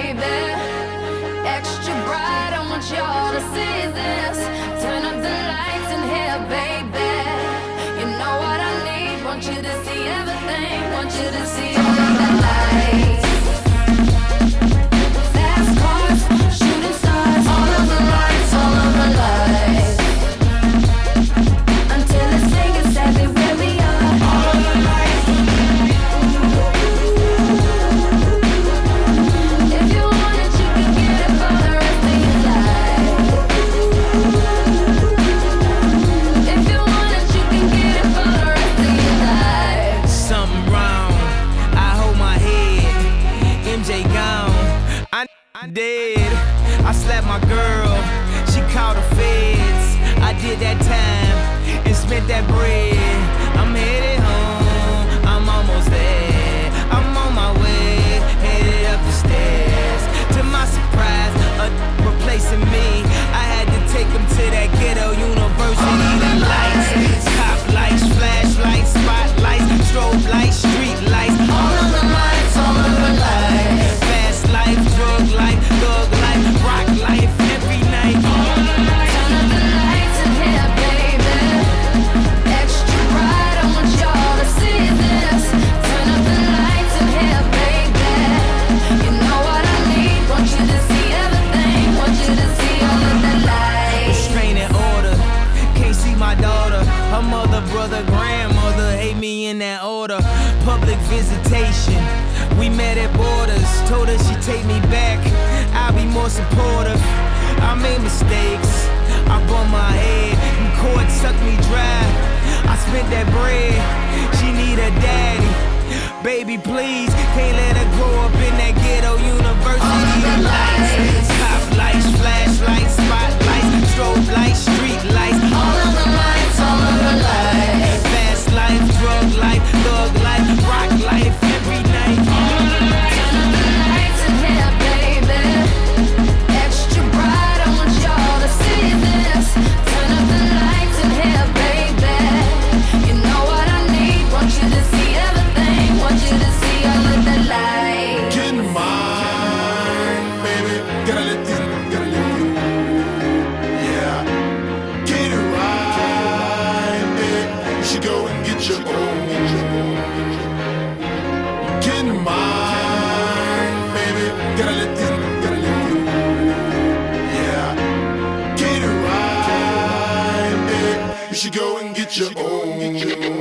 baby. Extra bright, I want y'all to see this. Turn up the lights in here, baby. You know what I need, want you to see everything. Want you to see all of the lights. Fast cars, shooting stars, all of the lights, all of the lights. Until it's saying exactly where we are. All of the lights. If you want it, you can get it for the rest of your life. If you want it, you can get it for the rest of your life. Something wrong, I hold my head. MJ gone, I dead. I slapped my girl, she called the feds. I did that time and spent that bread. I'm headed home, I'm almost there. I'm on my way, headed up the stairs. To my surprise, a replacing me. I had to take him to that ghetto university. The lights, top lights, flashlights, spotlights, strobe lights, street lights. All of the lights, all of the lights. Fast life, drug life, thug life, rock life, every night. Turn up the lights in here, baby. Extra bright, I want y'all to see this. Turn up the lights in here, baby. You know what I need, want you to see everything. Want you to see all of the lights. Restraining order, can't see my daughter. Her mother, brother, grandmother hate me in that order. Public visitation, we met at borders. Told her she'd take me back, I'll be more supportive. I made mistakes, I bumped my head, and court sucked me dry. I spent that bread, she need a daddy. Baby, please, can't let her grow up in that ghetto university. All of the lights. Top lights, flashlights, spotlights, strobe lights, street lights. All of the lights, all of the lights. Fast life, drug life, thug life, rock life, every night. Turn up the lights in here, baby. Extra bright, I want y'all to see this. Turn up the lights in here, baby. You know what I need, want you to see everything. Want you to see all of the lights. Get in mine, baby. Gotta let this, yeah. Get it right, baby. You should go and get your own. Get in mine, baby. Gotta let this, yeah. Get it right, baby. You should go and get your own.